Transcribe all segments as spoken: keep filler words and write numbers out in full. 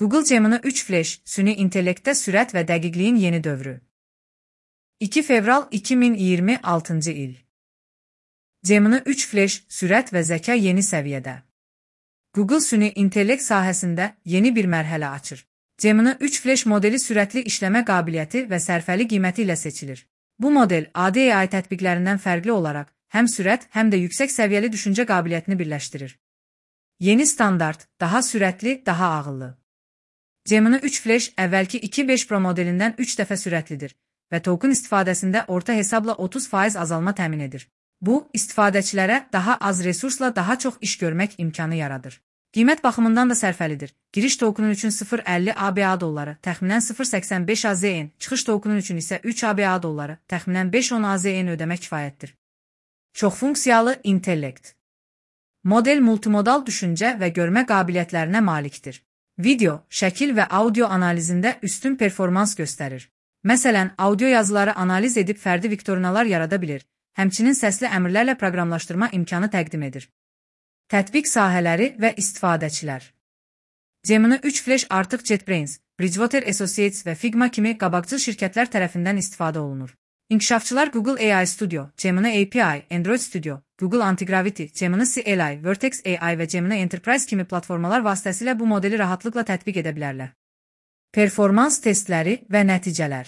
Google Gemini üç Flash, süni intellektdə sürət və dəqiqliyin yeni dövrü. iki fevral iki min iyirmi altıncı il. Gemini üç Flash, sürət və zəka yeni səviyyədə. Google süni intellekt sahəsində yeni bir mərhələ açır. Gemini üç Flash modeli sürətli işləmə qabiliyyəti və sərfəli qiyməti ilə seçilir. Bu model adi A I tətbiqlərindən fərqli olaraq həm sürət, həm də yüksək səviyyəli düşüncə qabiliyyətini birləşdirir. Yeni standart, daha sürətli, daha ağıllı. Gemini üç Flash əvvəlki iki beş Pro modelindən üç dəfə sürətlidir və token istifadəsində orta hesabla otuz faiz azalma təmin edir. Bu, istifadəçilərə daha az resursla daha çox iş görmək imkanı yaradır. Qiymət baxımından da sərfəlidir. Giriş tokenun üçün sıfır nöqtə əlli A B A dolları, təxminən sıfır nöqtə səksən beş A Z N, çıxış tokenun üçün isə üç A B A dolları, təxminən beş nöqtə on A Z N ödəmək kifayətdir. Çoxfunksiyalı intellekt. Model multimodal düşüncə və görmə qabiliyyətlərinə malikdir. Video, şəkil və audio analizində üstün performans göstərir. Məsələn, audio yazıları analiz edib fərdi viktorinalar yarada bilir, həmçinin səsli əmrlərlə proqramlaşdırma imkanı təqdim edir. Tətbiq sahələri və istifadəçilər. Gemini üç Flash artıq JetBrains, Bridgewater Associates və Figma kimi qabaqcıl şirkətlər tərəfindən istifadə olunur. İnkişafçılar Google A I Studio, Gemini A P I, Android Studio, Google Antigravity, Gemini C L I, Vertex A I və Gemini Enterprise kimi platformalar vasitəsilə bu modeli rahatlıqla tətbiq edə bilərlər. Performans testləri və nəticələr.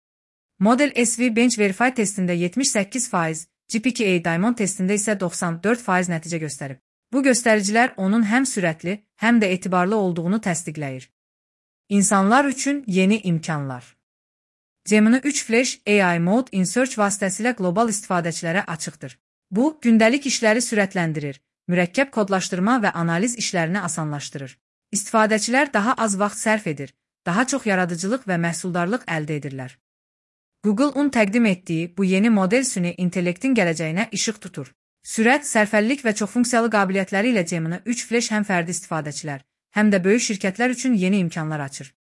Model S V Bench Verify testində yetmiş səkkiz faiz, G P K A Diamond testində isə doxsan dörd faiz nəticə göstərib. Bu göstəricilər onun həm sürətli, həm də etibarlı olduğunu təsdiqləyir. İnsanlar üçün yeni imkanlar. Gemini üç Flash A I Mode in Search vasitəsilə qlobal istifadəçilərə açıqdır. Bu, gündəlik işləri sürətləndirir, mürəkkəb kodlaşdırma və analiz işlərini asanlaşdırır. İstifadəçilər daha az vaxt sərf edir, daha çox yaradıcılıq və məhsuldarlıq əldə edirlər. Google-un təqdim etdiyi bu yeni model süni intellektin gələcəyinə işıq tutur. Sürət, sərfəllik və çoxfunksiyalı qabiliyyətləri ilə Gemini üç Flash həm fərdi istifadəçilər, həm də böyük şirkətlər üçün yeni imkanlar açır.